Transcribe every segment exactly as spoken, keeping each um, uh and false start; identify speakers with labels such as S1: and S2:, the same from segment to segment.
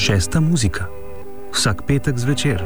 S1: Šesta muzika. Vsak petek zvečer.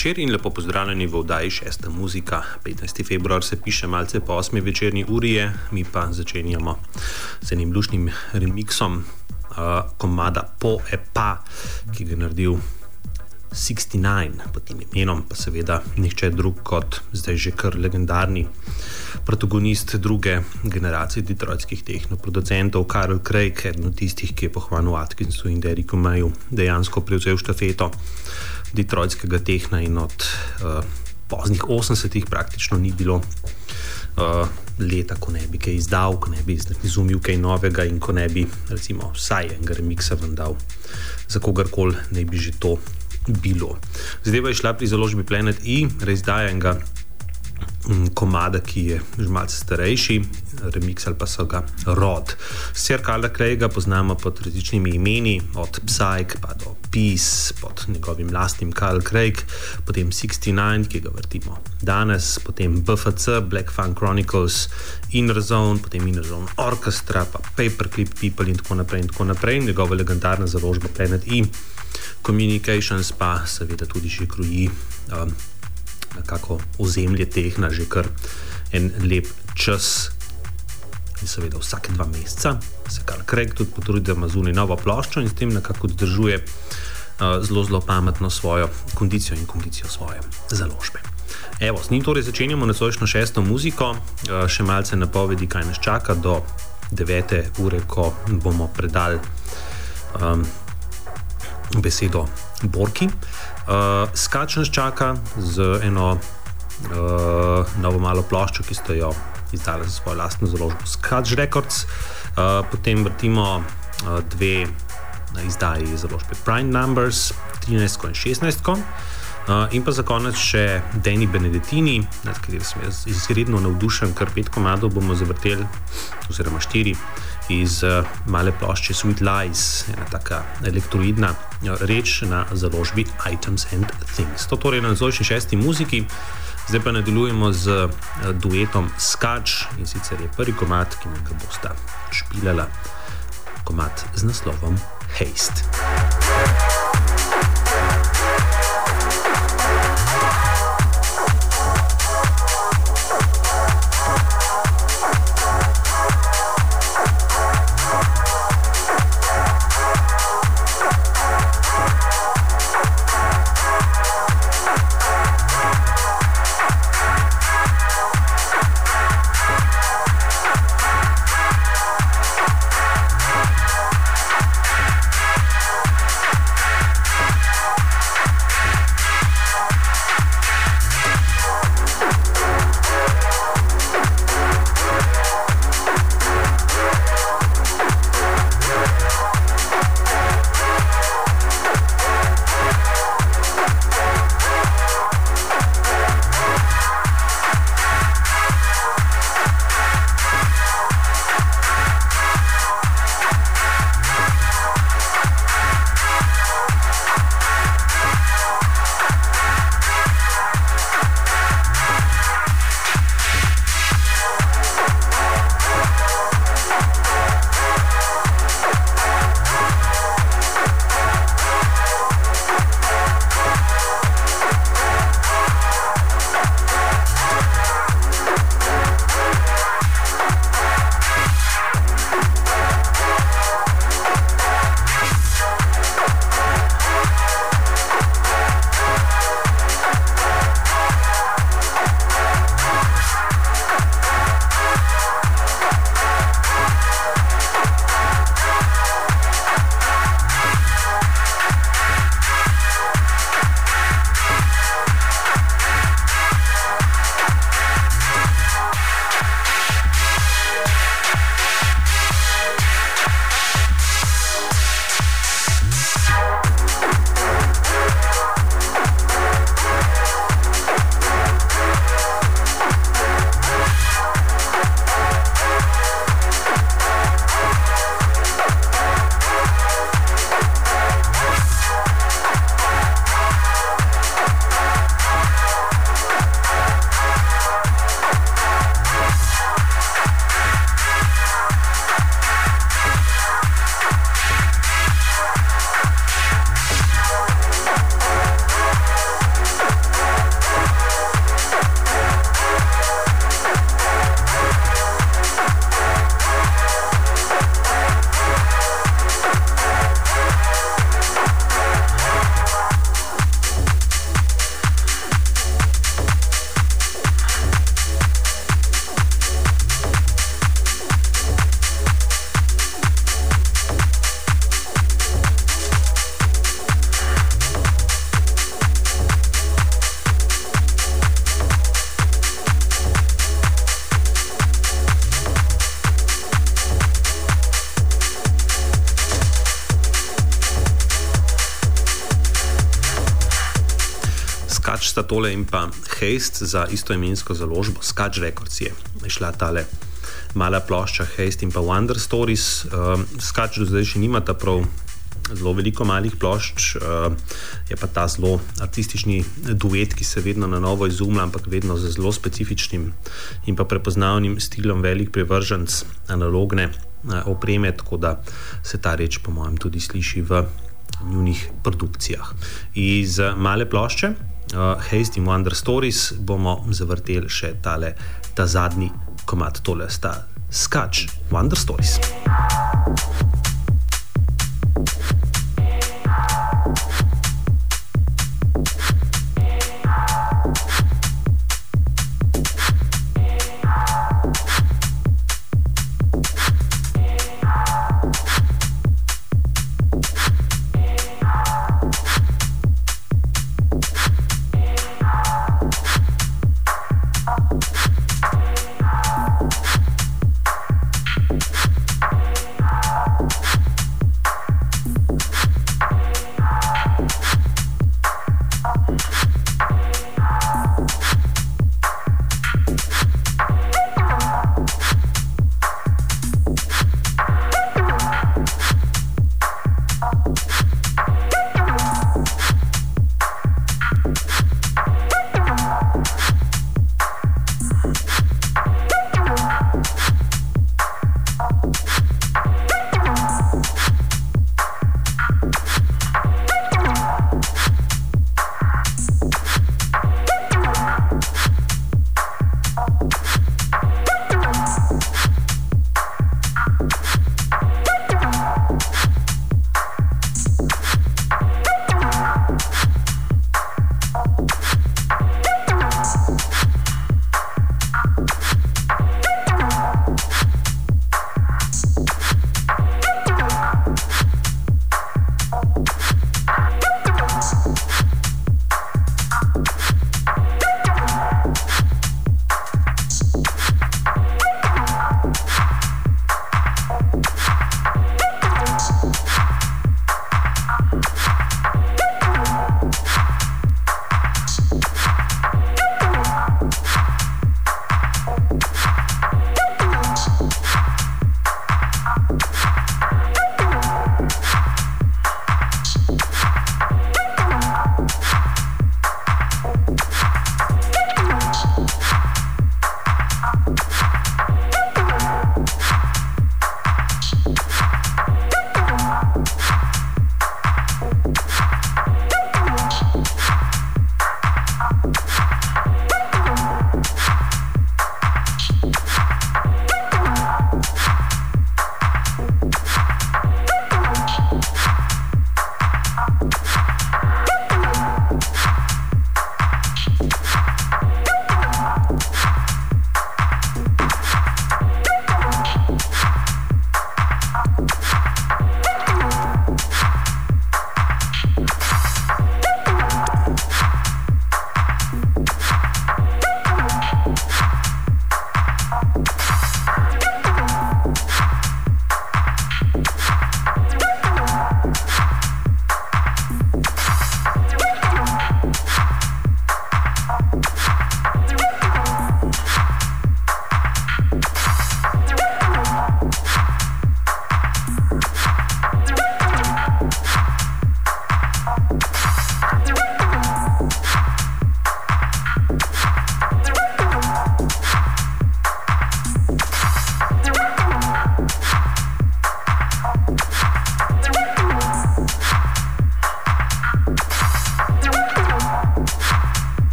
S2: večer in lepo pozdravljeni v oddaji Šesta muzika. petnajsti februar se piše malce po osmi večerni uri je, mi pa začenjamo z enim lušnim remiksom uh, komada Po e pa, ki ga je naredil šestdeset devet pod tem imenom, pa seveda nihče drug kot zdaj že kar legendarni protagonist druge generacije detroitskih tehnoproducentov, Carl Craig, eden od tistih, ki je po Juanu Atkinsu in Deriku Mayu dejansko prevzel štafeto detroitskega tehna in od uh, poznih osemdesetih praktično ni bilo uh, leta, ko ne bi kaj izdal, ko ne bi izumil kaj novega in ko ne bi recimo vsaj enega remiksa vendal za kogarkoli ne bi že to bilo. Zdaj je šla pri založbi Planet E, reizdaja enega komada, ki je že malce starejši, remix ali pa so ga Rod. Ser Carla Craiga poznamo pod različnimi imeni, od Psych pa do Peace, pod njegovim lastnim Carl Craig, potem šestdeset devet, ki ga vrtimo danes, potem B F C, Black Funk Chronicles, Inner Zone, potem Inner Zone Orchestra, pa Paperclip People in tako naprej in tako naprej, njegova legendarna založba Planet E. Communications pa seveda tudi že kroji um, nekako ozemlje tehna že kar en lep čas in seveda vsake dva meseca se Carl Craig tudi potrudi, da ima zunaj novo ploščo in s tem nekako vzdržuje uh, zelo, zelo pametno svojo kondicijo in kondicijo svoje založbe. Evo, s njim torej začenjamo nocojšnjo šesto muziko, uh, še malce napovedi, kaj nas čaka do devete ure, ko bomo predali um, besedo Borki. Uh, Skač nas čaka z eno uh, novo malo ploščo, ki ste jo izdali za svojo lastno založbo Skač Records. Uh, potem vrtimo uh, dve izdaji založbe Prime Numbers, trinajstko in šestnajstko. Uh, in pa za konec še Danny Benedettini, nad katerim sem jaz izredno navdušen, kar pet komadov bomo zavrteli, oziroma štiri, iz uh, male plošče Sweet Lies, ena taka elektroidna uh, reč na založbi Items and Things. To torej na nocojšnji šesti muziki. Zdaj pa nadaljujemo z uh, duetom Skač, in sicer je prvi komad, ki nam ga bosta špilala, komad z naslovom Haste. sta tole in pa Haste za istoimensko založbo Scratch Records je šla tale mala plošča Haste in pa Wonder Stories. Uh, Scratch do zdaj še nimata prav zelo veliko malih plošč, uh, je pa ta zelo artistični duet, ki se vedno na novo izumlja, ampak vedno z zelo specifičnim in pa prepoznavnim stilom, velik privrženc analogne uh, opreme, tako da se ta reč po mojem tudi sliši v njunih produkcijah. Iz male plošče uh, Haste in Wonder Stories bomo zavrteli še tale, ta zadnji komad, tole sta Scratch Wonder Stories.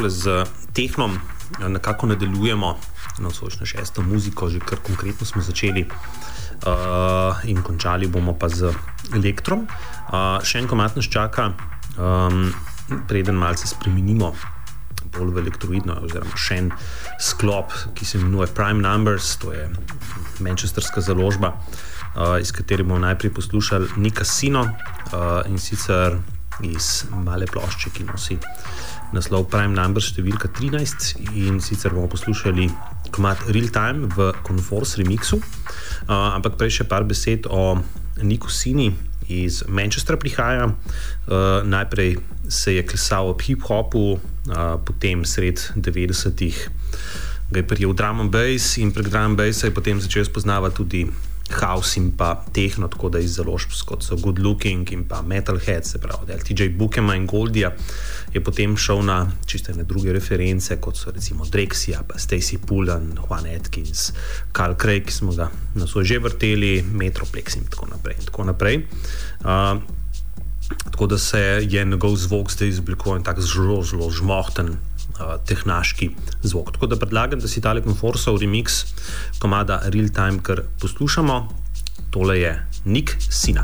S2: z tehnom nekako nadaljujemo na svojo šesto muziko, že kar konkretno smo začeli uh, in končali bomo pa z elektrom. Uh, še en komad nas čaka, um, preden malce spremenimo bolj v elektroidno, oziroma še en sklop, ki se imenuje Prime Numbers, to je manchesterska založba, uh, iz katere bomo najprej poslušali Nika Sino, uh, in sicer iz male plošče, ki nosi naslov Prime Numbers številka trinajst, in sicer bomo poslušali komad Real Time v Conforce remixu, uh, ampak prej še par besed o Niku Sini. Iz Manchestra prihaja, uh, najprej se je klesal ob hip-hopu, uh, potem sred devetdesetih ga je prijel drum and bass in prek drum and bassa je potem začel spoznavati tudi house in pa tehno, tako da iz založb, kot so Good Looking in pa Metalhead, se pravi, L T J Bookema in Goldija, je potem šel na čiste ne druge reference, kot so recimo Drexia, pa Stacy Pullen, Juan Atkins, Carl Craig, ki smo ga na svoj že vrteli, Metroplex in tako naprej. In tako naprej. Uh, tako da se je njegov zvok zdaj izblikoval in tak zelo, zelo žmohten uh, tehnaški zvok. Tako da predlagam, da si tale Conforceov remix komada Real Time kar poslušamo. Tole je Nik Sina.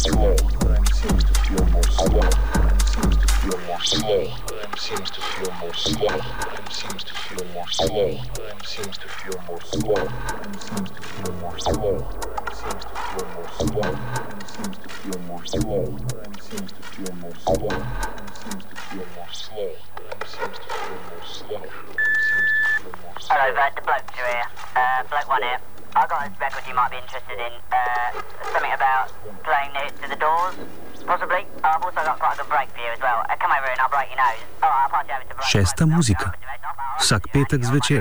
S3: slow. Seems to feel more slow. Seems to feel more slow. Seems to feel more slow. Seems to feel more slow. Seems to feel more slow. Seems to feel more slow. Seems to feel more slow. Seems to feel more slow. Seems to feel more slow. Seems to feel more slow. Seems to feel more slow.
S4: Hello, Brad, the bloke here. Uh, bloke one here. I got a record you might be interested in. Uh, something about playing next to the Doors, possibly. I've also got quite a good break for you as well. Uh, come over and I'll break your nose. Alright, I'll pass you over to Brad.
S1: Šesta muzika. Vsak petek zvečer.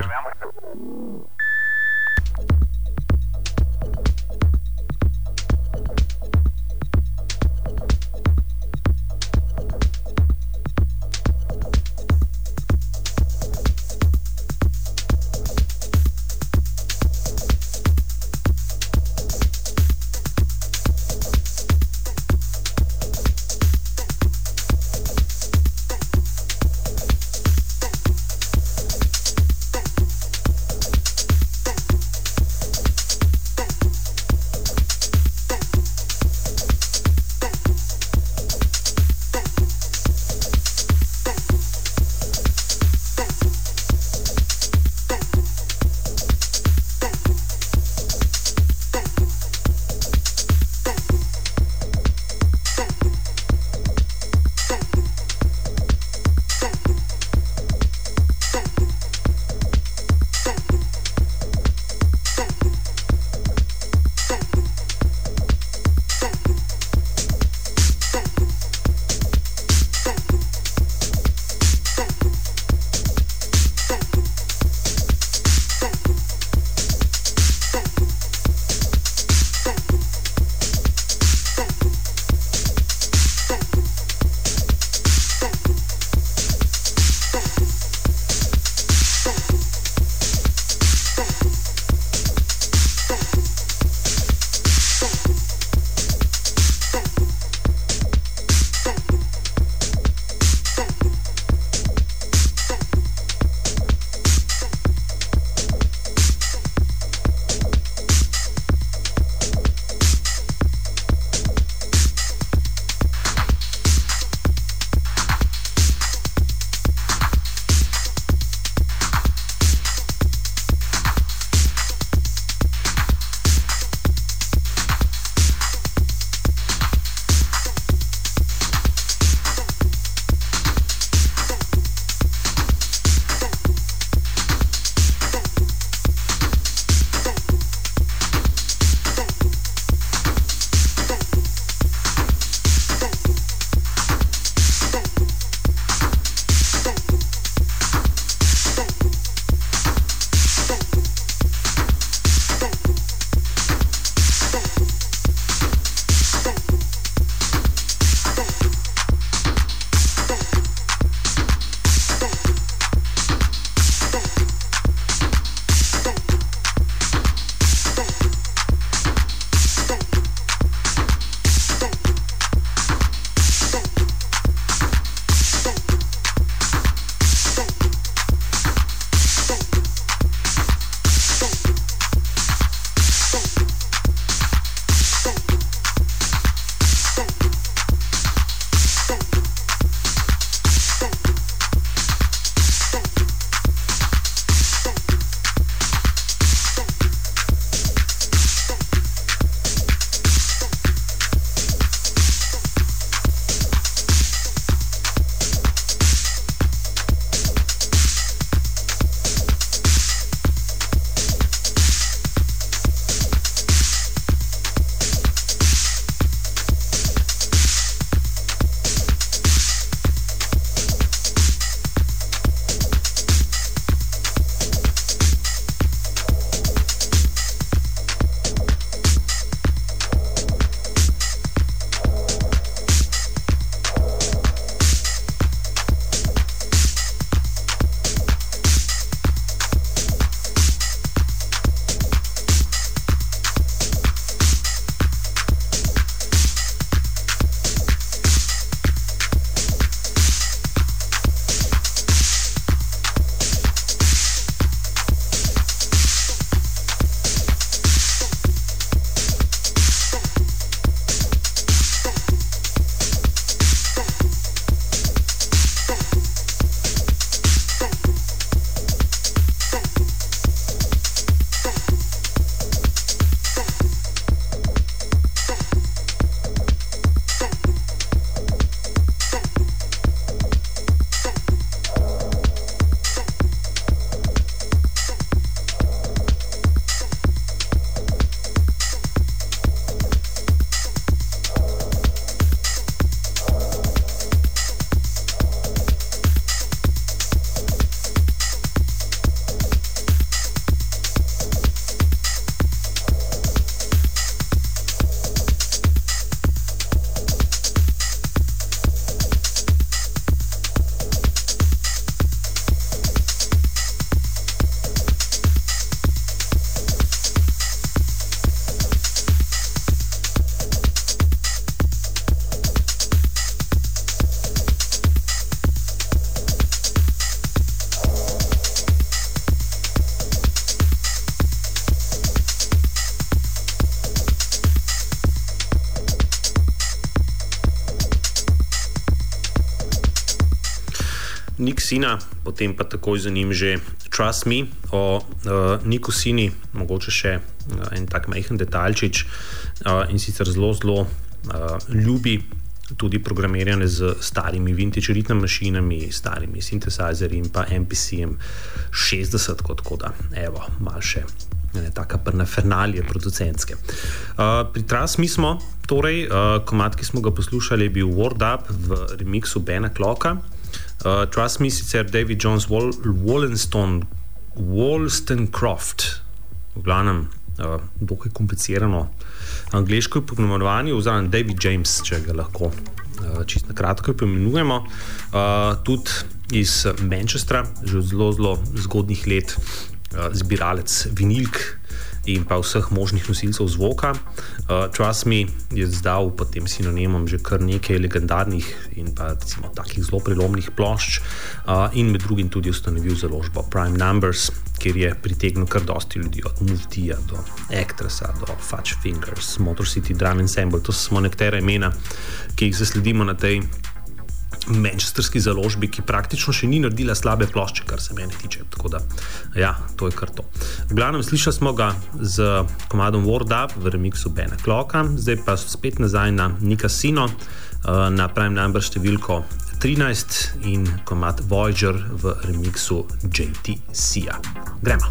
S2: Nick Sina, potem pa takoj za njim že Trust Me. O uh, Niku Sini mogoče še uh, en tak majhen detaljčič uh, in sicer zelo, zelo uh, ljubi tudi programiranje z starimi vintage ritm mašinami, starimi synthesizerji in pa M P C-jem šestdeset, kot da, evo, malo še ne, taka parnafernalije producentske. Uh, pri Trust Me smo, torej, uh, komad, ki smo ga poslušali, je bil Word Up v remixu Bena Clocka. Uh, Trust Me sicer David Jones Wall, Wallenstone Wollstonecraft, v glavnem uh, dokaj komplicirano angleško poimenovanje, oziroma David James, če ga lahko uh, čisto na kratko poimenujemo, uh, tudi iz Manchestra, že od zelo, zelo zgodnjih let uh, zbiralec vinilk in pa vseh možnih nosilcev zvoka. Uh, Trust Me je zdal pod tem sinonimom že kar nekaj legendarnih in pa recimo takih zelo prelomnih plošč uh, in med drugim tudi ustanovil založbo Prime Numbers, kjer je pritegnil kar dosti ljudi, od Mufdija do Actressa, do Fudge Fingers, Motor City Drum Ensemble. To so samo nekatera imena, ki jih zasledimo na tej manchesterski založbi, ki praktično še ni naredila slabe plošče, kar se mene tiče. Tako da, ja, to je kar to. V glavnem, slišali smo ga z komadom Word Up v remixu Bena Clocka, zdaj pa spet nazaj na Nika Sino, na Prime Number številko trinajst in komad Voyager v remixu J T C-a. Gremo!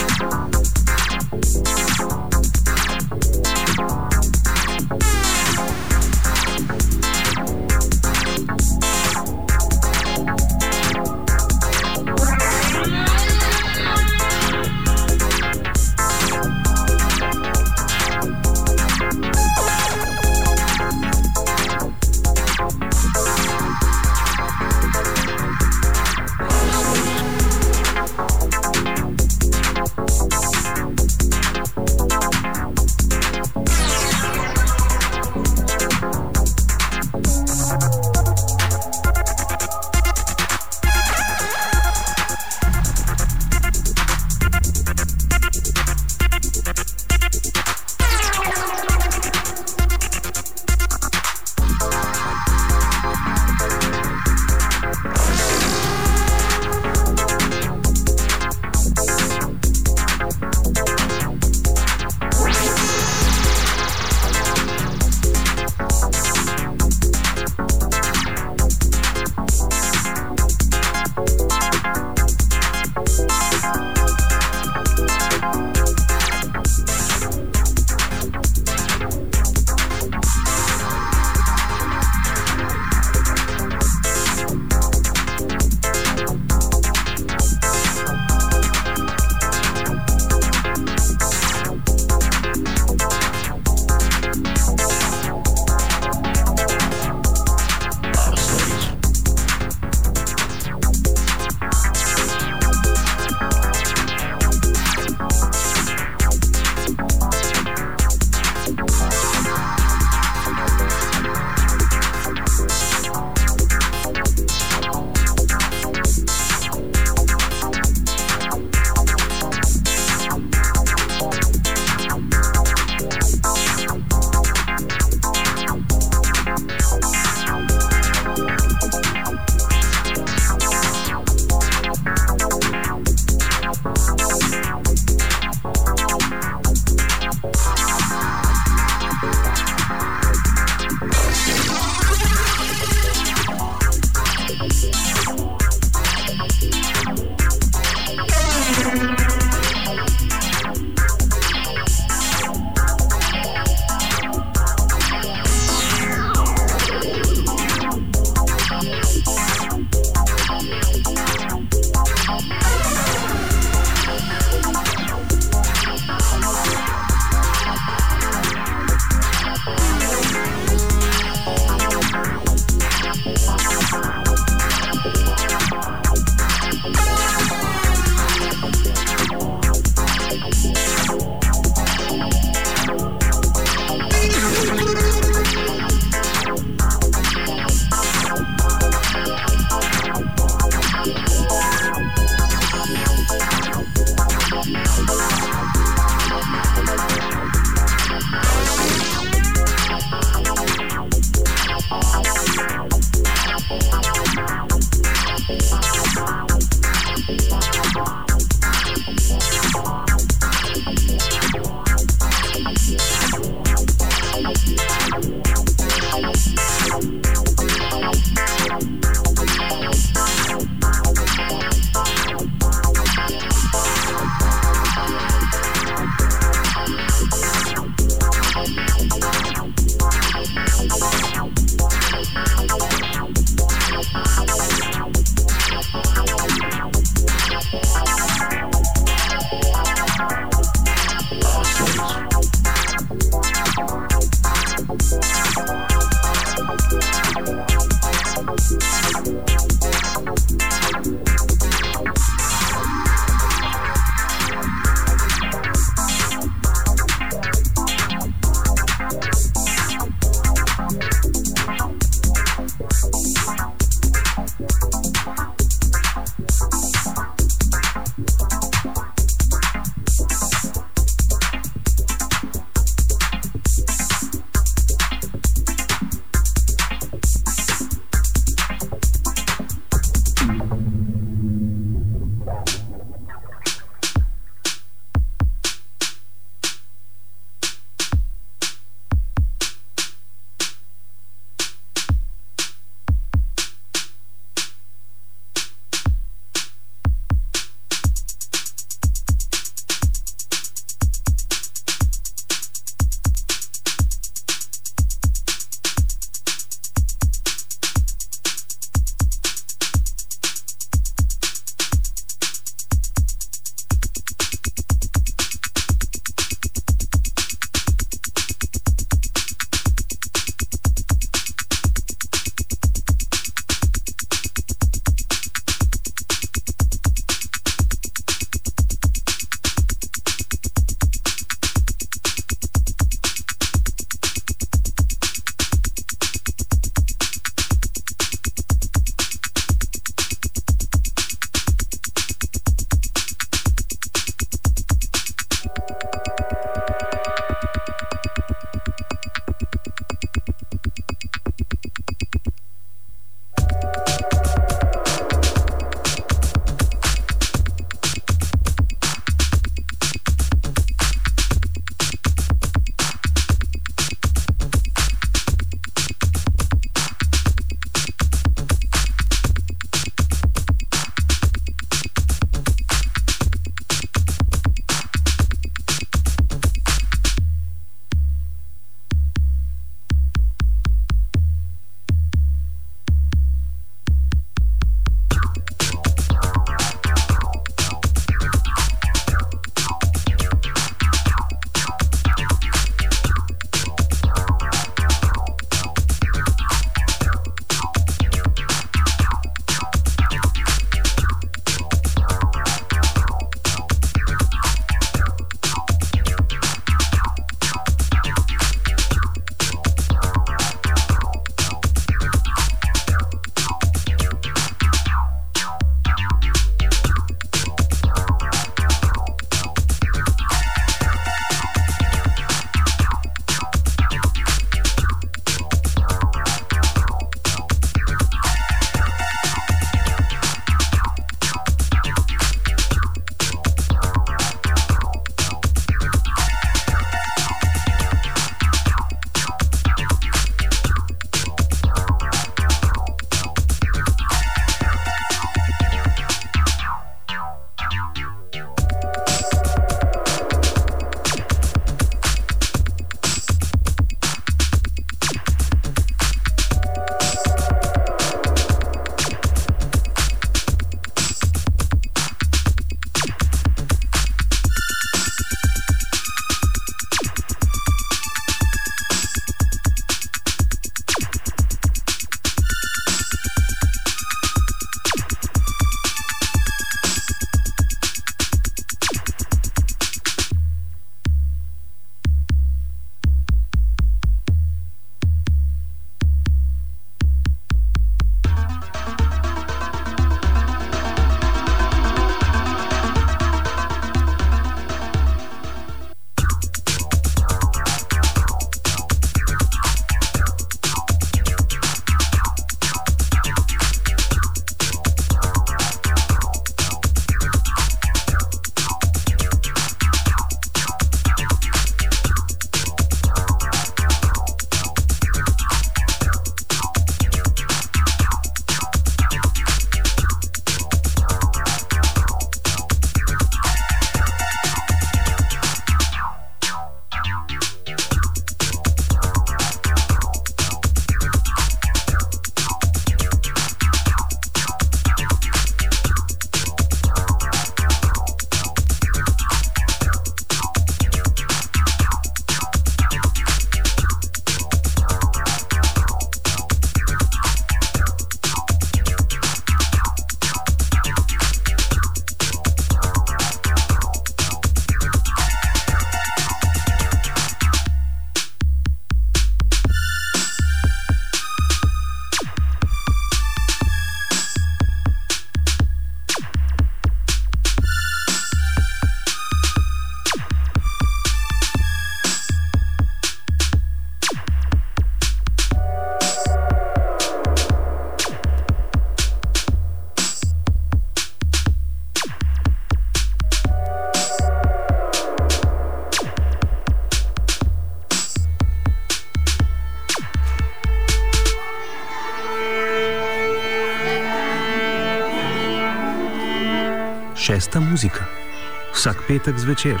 S1: Šesta muzika. Vsak petek zvečer.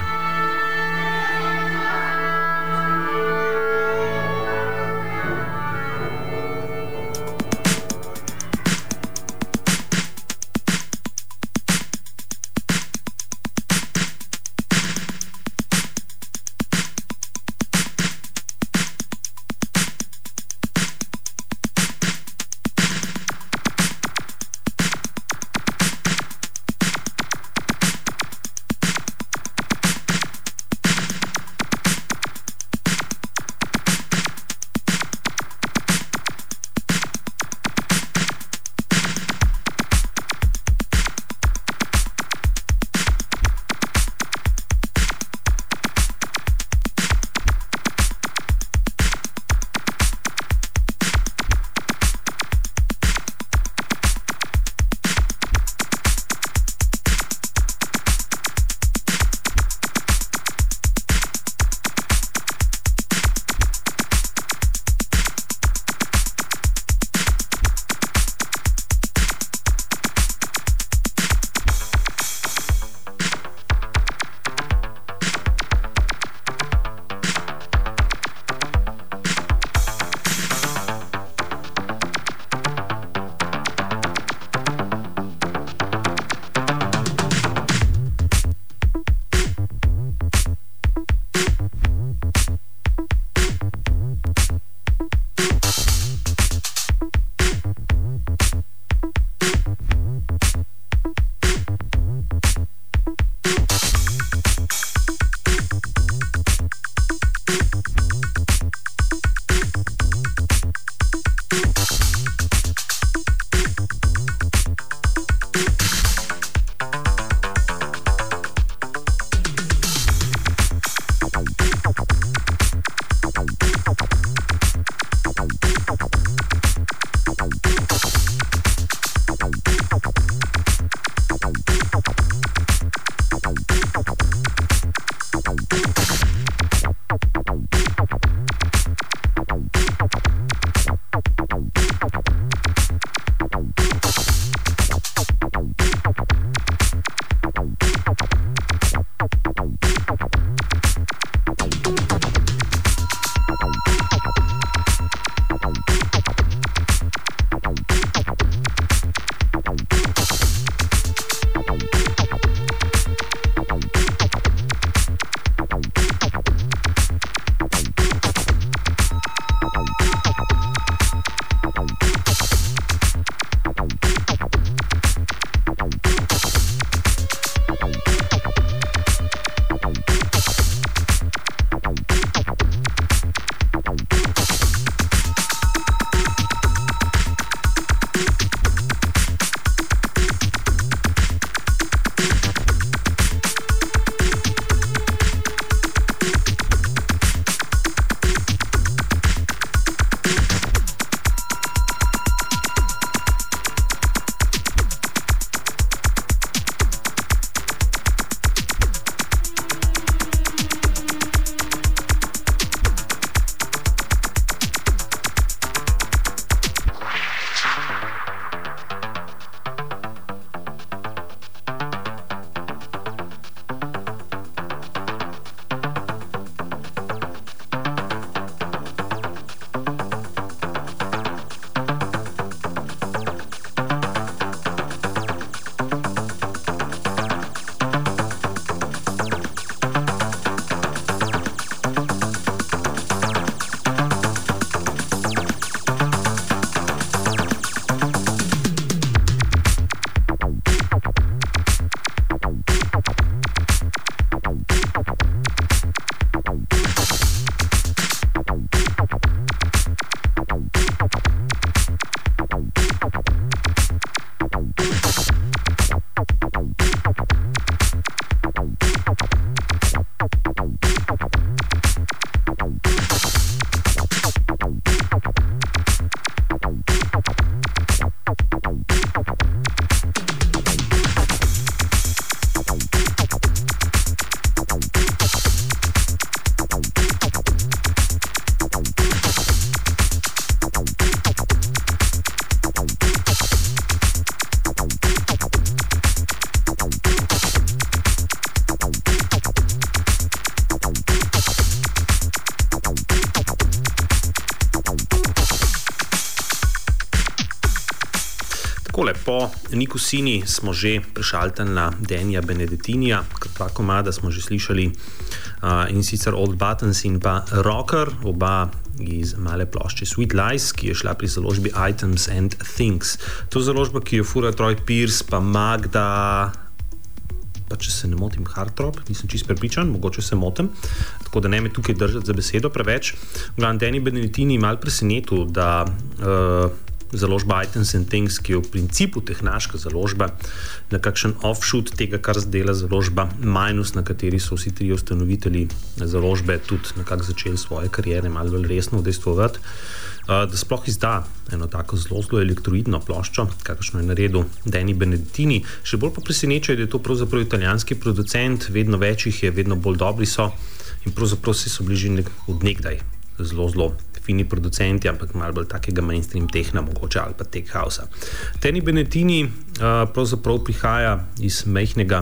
S2: Takole, po Niku Sini smo že prešaltali na Danyja Benedettinija, dva komada smo že slišali, uh, in sicer Old Buttons in pa Rocker, oba iz male plošče Sweet Lies, ki je šla pri založbi Items and Things. To založba, ki jo fura Troy Pierce, pa Magda, pa če se ne motim, Hardrop, nisem čisto prepričan, mogoče se motim, tako da ne me tukaj držati za besedo preveč. Glavno, Danyja Benedettini je malo presenetil, da uh, založba Items and Things, ki je v principu tehnaška založba, na kakšen offshoot tega, kar dela založba Minus, na kateri so vsi tri ustanovitelji založbe tudi nekako začeli svoje kariere malo bolj resno udejstvovati, da sploh izda eno tako zelo, zelo elektroidno ploščo, kakšno je naredil Danyja Benedettini. Še bolj pa preseneča, da je to pravzaprav italijanski producent, vedno več jih je, vedno bolj dobri so in pravzaprav si so bili že nek, od nekdaj zelo, zelo fini producenti, ampak malo bolj takega mainstream tehna mogoče ali pa tech house-a. Danyja Benedettini uh, pravzaprav prihaja iz majhnega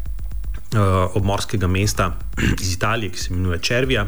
S2: uh, obmorskega mesta iz Italije, ki se imenuje Cervia.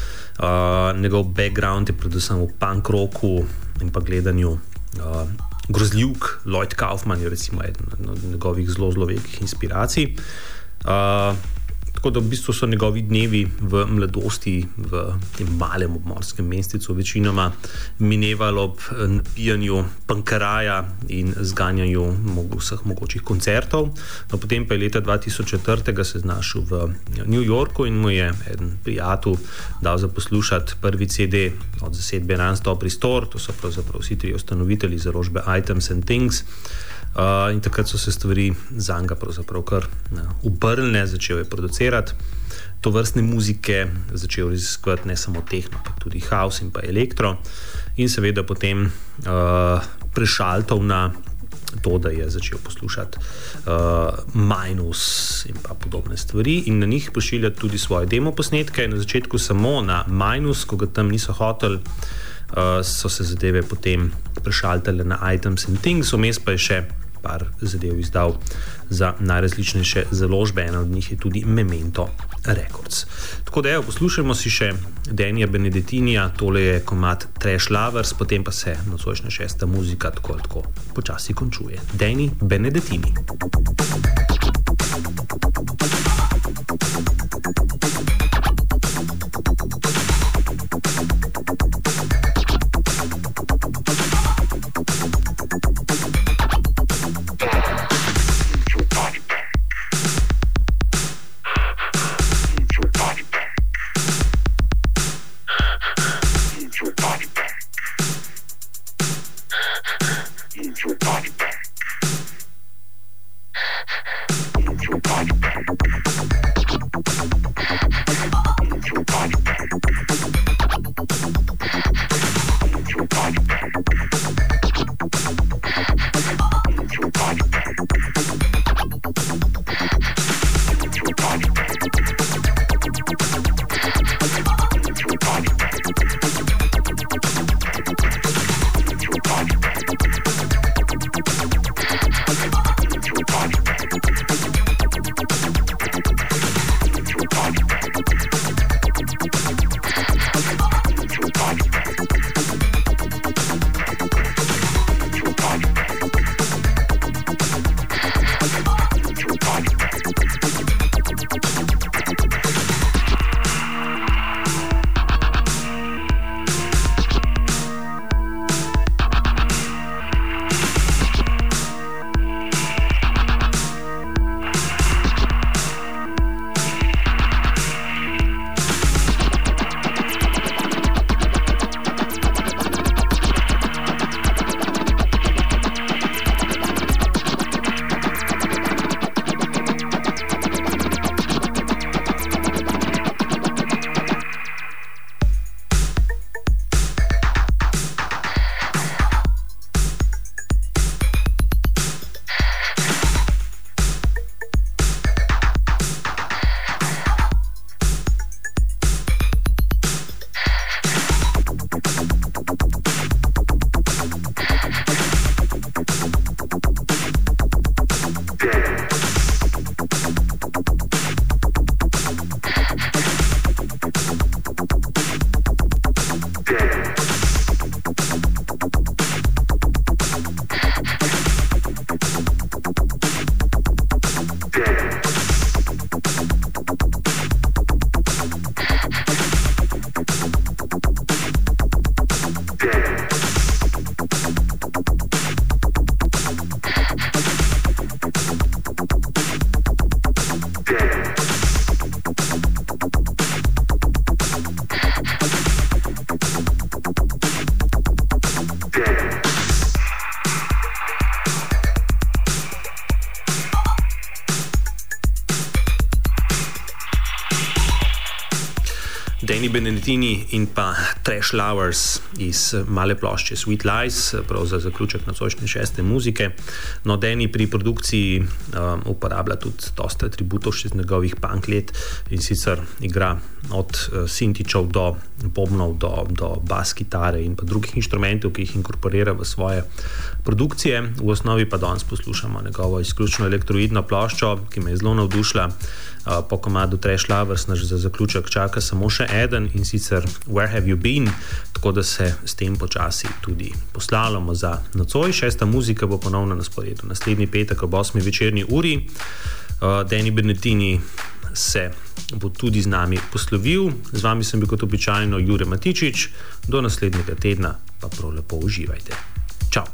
S2: Uh, njegov background je predvsem v punk rocku in pa gledanju uh, grozljivk. Lloyd Kaufman je recimo eden od njegovih zelo, zelo velikih inspiracij. Uh, Tako da v bistvu so njegovi dnevi v mladosti v tem malem obmorskem mesticu večinoma minevali ob napijanju pankaraja in zganjanju vseh mogočih koncertov. No, potem pa je leta dva tisoč četiri se znašel v New Yorku in mu je eden prijatelj dal za poslušati prvi C D od zasedbe Non-Stop Restore, to so pravzaprav vsi tri ustanovitelji založbe Items and Things. Uh, in takrat so se stvari zanga pravzaprav kar obrnile, začel je producirati to vrstne muzike, začel raziskovati ne samo tehno, pa tudi house in pa elektro in seveda potem uh, prešaltov na to, da je začel poslušati uh, Minus in pa podobne stvari in na njih pošiljati tudi svoje demo posnetke. Na začetku samo na Minus, ko ga tam niso hoteli, uh, so se zadeve potem prešaltale na Items and Things, vmes pa je še par zadev izdal za najrazličnejše založbe, ena od njih je tudi Memento Records. Tako da evo, poslušajmo si še Danyja Benedettinija, tole je komad Trash Lovers, potem pa se nocojšnja šesta muzika tako ali tako počasi končuje. Danyja Benedettini.
S3: Your body back.
S2: Benedettini in pa Trash Lovers iz male plošče Sweet Lies, prav za zaključek nocojšnje šeste muzike. No, Danny pri produkciji um, uporablja tudi dosta atributov še z njegovih punk let in sicer igra od uh, sintičev do bobnov, do, do bas kitare in pa drugih inštrumentov, ki jih inkorporira v svoje produkcije. V osnovi pa danes poslušamo njegovo izključno elektroidno ploščo, ki me je zelo navdušila. Uh, po komadu Trash Lovers nas za zaključek čaka samo še eden in sicer Where Have You Been, tako da se s tem počasi tudi poslavljamo za nocoj. Šesta muzika bo ponovno na sporedu naslednji petek ob osmi večerni uri. Uh, Danny Benedettini se bo tudi z nami poslovil. Z vami sem bil kot običajno Jure Matičič. Do naslednjega tedna pa prav lepo uživajte. Čau!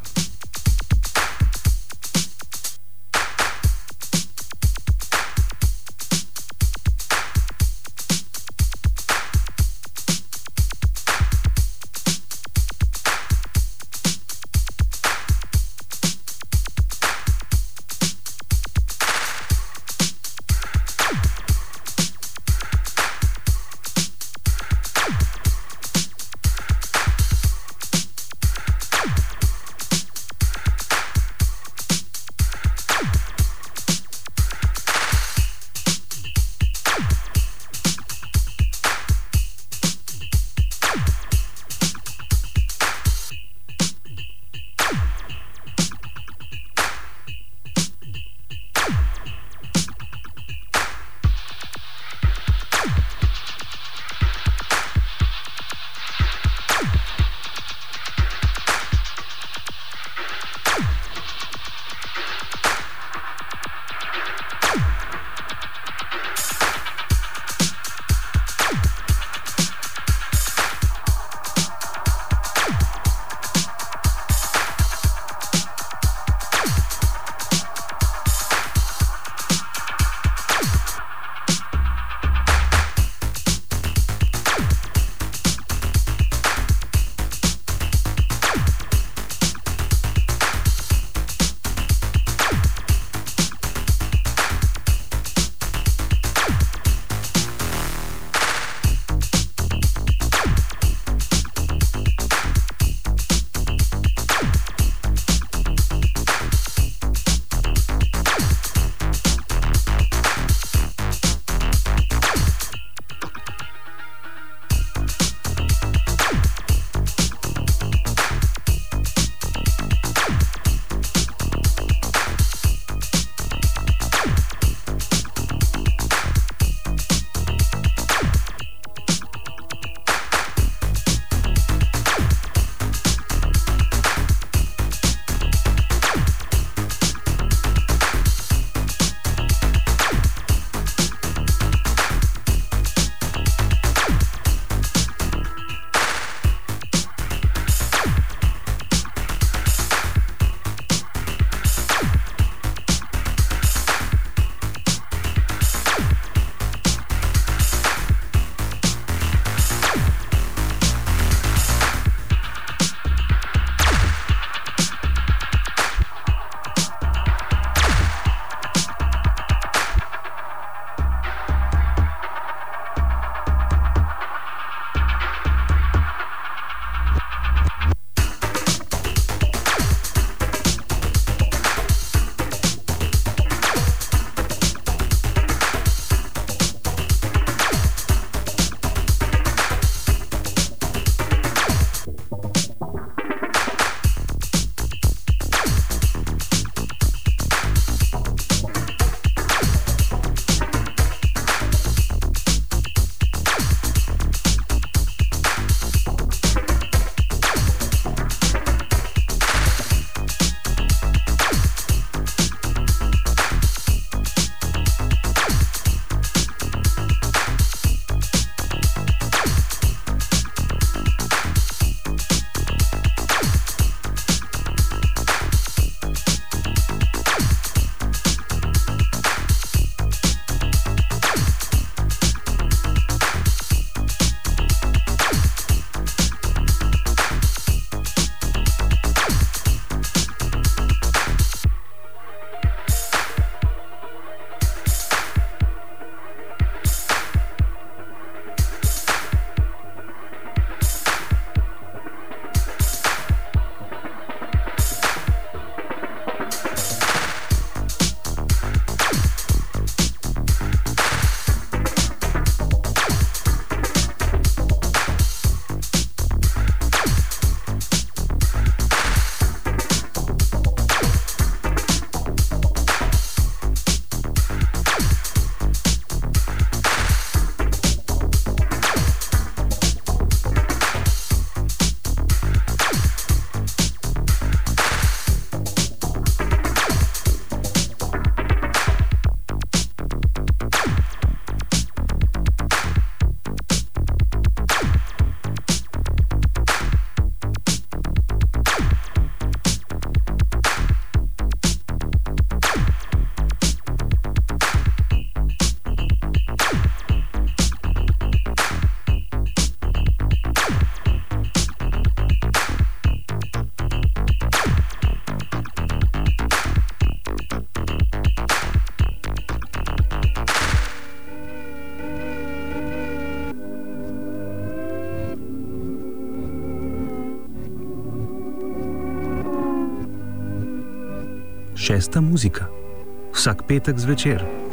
S1: Šesta muzika. Vsak petek zvečer.